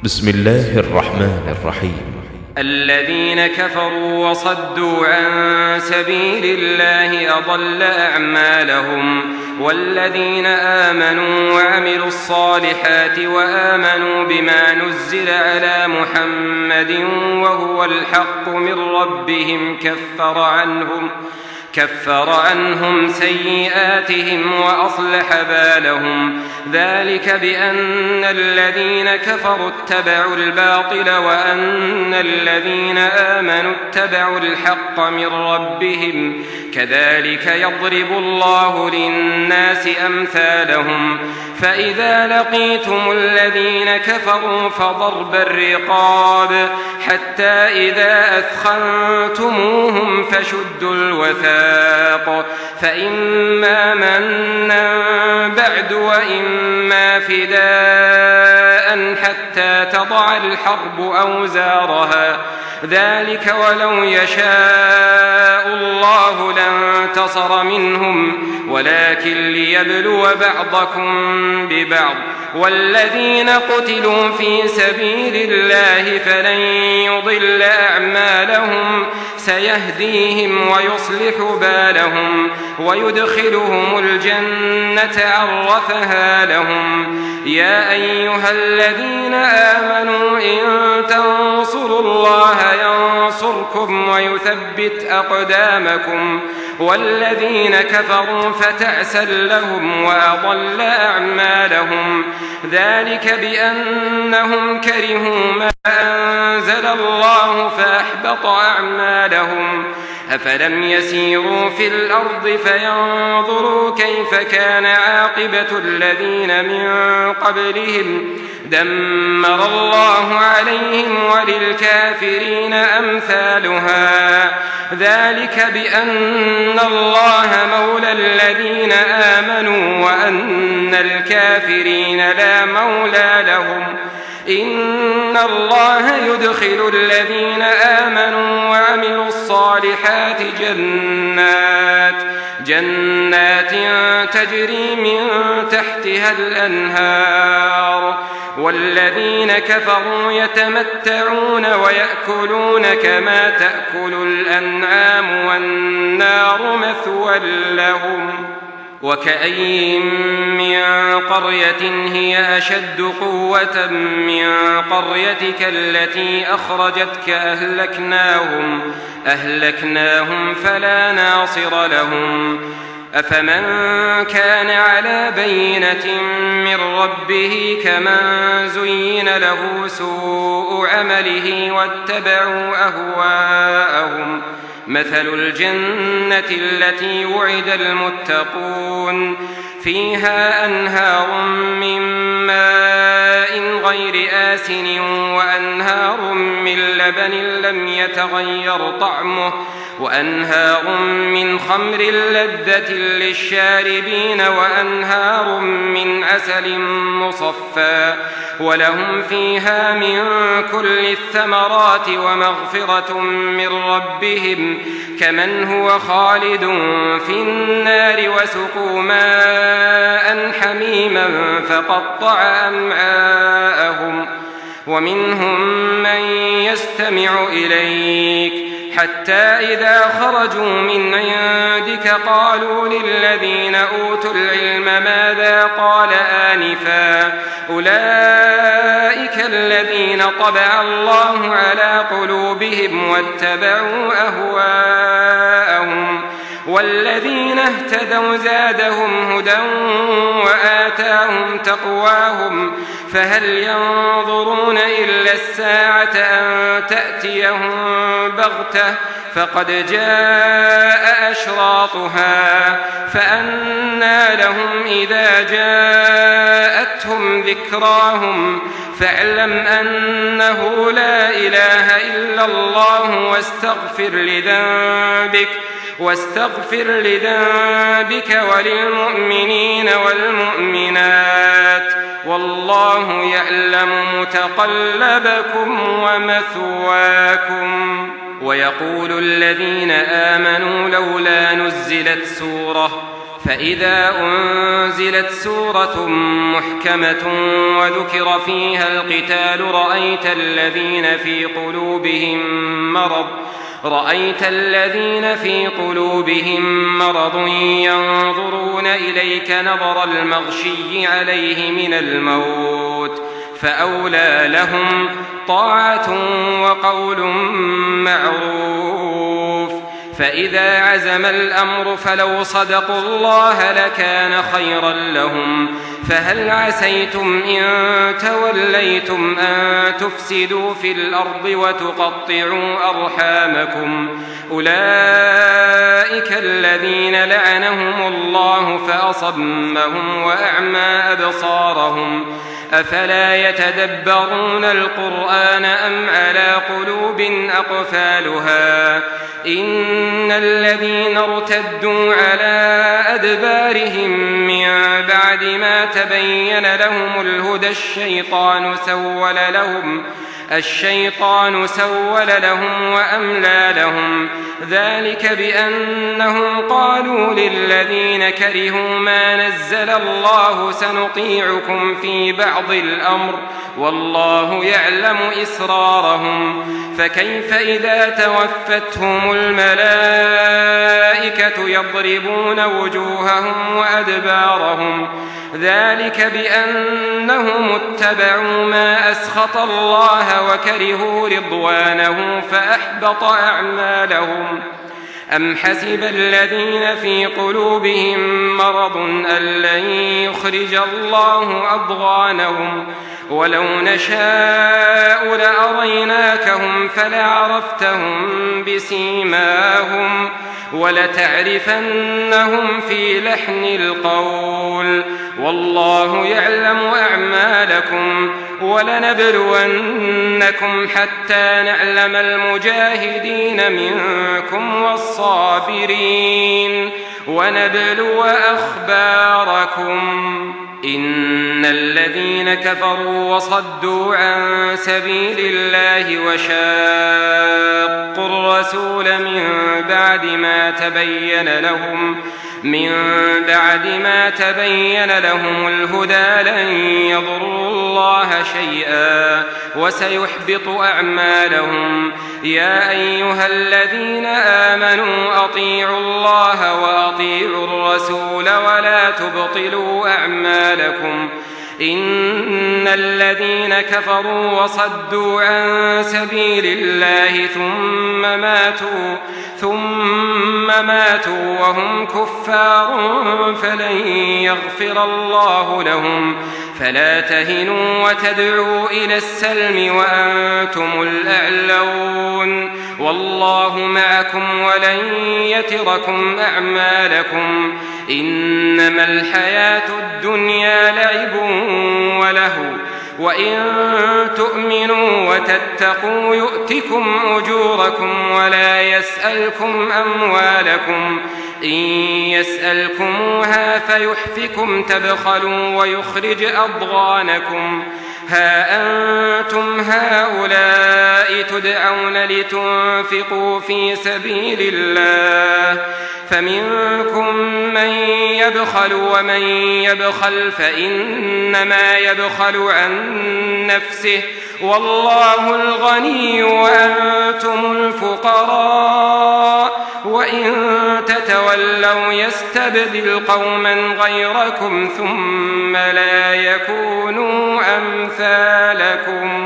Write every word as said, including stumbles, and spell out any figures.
بسم الله الرحمن الرحيم. الذين كفروا وصدوا عن سبيل الله أضل أعمالهم، والذين آمنوا وعملوا الصالحات وآمنوا بما نزل على محمد وهو الحق من ربهم كفر عنهم كفر عنهم سيئاتهم وأصلح بالهم. ذلك بأن الذين كفروا اتبعوا الباطل وأن الذين آمنوا اتبعوا الحق من ربهم. كذلك يضرب الله للناس أمثالهم. فإذا لقيتم الذين كفروا فضرب الرقاب حتى إذا أثخنتموهم فشدوا الوثاق، فإما منا بعد وإما فداء حتى تضع الحرب أوزارها. ذلك ولو يشاء الله لانتصر منهم، ولكن ليبلو بعضكم ببعض. والذين قتلوا في سبيل الله فلن يضل أعمالهم، سيهديهم ويصلح بالهم ويدخلهم الجنة عرفها لهم. يا أيها الذين آمنوا إن تنصروا الله ينصركم ويثبت أقدامكم. والذين كفروا فتعسا لهم وأضل أعمالهم. ذلك بأنهم كرهوا ما أنزل الله فأحبط أعمالهم. أفلم يسيروا في الأرض فينظروا كيف كان عاقبة الذين من قبلهم دمر الله عليهم وللكافرين أمثالها. ذلك بأن الله مولى الذين آمنوا وأن الكافرين لا مولى لهم. إن الله يدخل الذين آمنوا وعملوا الصالحات جنات جنات تجري من تحتها الأنهار. والذين كفروا يتمتعون ويأكلون كما تأكل الأنعام والنار مثوى لهم. وكأي من قرية هي أشد قوة من قريتك التي أخرجتك أهلكناهم أهلكناهم فلا ناصر لهم. أفمن كان على بينة من ربه كمن زين له سوء عمله واتبعوا أهواءهم. مثل الجنة التي وعد المتقون فيها أنهار من ماء غير آسن وأنهار من لبن لم يتغير طعمه وأنهار من خمر لذة للشاربين وأنهار من عسل مصفى ولهم فيها من كل الثمرات ومغفرة من ربهم كمن هو خالد في النار وسقوا ماء حميما فقطع أمعاءهم. ومنهم من يستمع إليك حتى إذا خرجوا من عندك قالوا للذين أوتوا العلم ماذا قال آنفا أولئك الذين طبع الله على قلوبهم واتبعوا أهواءهم. والذين اهتدوا زادهم هدى وآتاهم تقواهم. فهل ينظرون إلا الساعة أن تأتيهم بغتة فقد جاء أشراطها فأنى لهم إذا جاءتهم ذكراهم. فاعلم أنه لا إله إلا الله واستغفر لذنبك واستغفر لذنبك وللمؤمنين والمؤمنات والله يعلم متقلبكم ومثواكم. ويقول الذين آمنوا لولا نزلت سورة فإذا أنزلت سورة محكمة وذكر فيها القتال رأيت الذين في قلوبهم مرض رأيت الذين في قلوبهم مرض ينظرون إليك نظر المغشي عليه من الموت فأولى لهم طاعة وقول معروف. فإذا عزم الأمر فلو صدقوا الله لكان خيرا لهم. فهل عسيتم إن توليتم أن تفسدوا في الأرض وتقطعوا أرحامكم؟ أولئك الذين لعنهم الله فأصمهم وأعمى أبصارهم. أفلا يتدبرون القرآن أم على قلوب أقفالها؟ إن الذين ارتدوا على أدبارهم من بعد ما تبين لهم الهدى الشيطان سول لهم الشيطان سول لهم وأملى لهم. ذلك بأنهم قالوا للذين كرهوا ما نزل الله سنطيعكم في بعض الأمر والله يعلم إسرارهم. فكيف إذا توفتهم الملائكة يضربون وجوههم وأدبارهم؟ ذلك بأنهم اتبعوا ما أسخط الله وكرهوا رضوانه فأحبط أعمالهم. أم حسب الذين في قلوبهم مرض أن لن يخرج الله أضغانهم؟ ولو نشاء لأريناكهم فلعرفتهم بسيماهم ولتعرفنهم في لحن القول والله يعلم أعمالكم. ولنبلونكم حتى نعلم المجاهدين منكم والصابرين ونبلو أخباركم. إن الذين كفروا وصدوا عن سبيل الله وشاقوا الرسول من بعد ما تبين لهم من بعد ما تبين لهم الهدى لن يضروا الله شيئا وسيحبط أعمالهم. يا أيها الذين آمنوا أطيعوا الله وأطيعوا الرسول ولا تبطلوا أعمالكم. إن الذين كفروا وصدوا عن سبيل الله ثم ماتوا ثم ماتوا وهم كفار فلن يغفر الله لهم. فلا تهنوا وتدعوا إلى السلم وأنتم الأعلون والله معكم ولن يتركم أعمالكم. إنما الحياة الدنيا لعب ولهو وإن تؤمنوا وتتقوا يؤتكم أجوركم ولا يسألكم أموالكم. إن يسألكموها فيحفكم تبخلوا ويخرج أضغانكم. ها أنتم هؤلاء تدعون لتنفقوا في سبيل الله فمنكم من يبخل ومن يبخل فإنما يبخل عن نفسه والله الغني وأنتم الفقراء وإن تتولوا يستبدل قوما غيركم ثم لا يكونوا أمثالكم.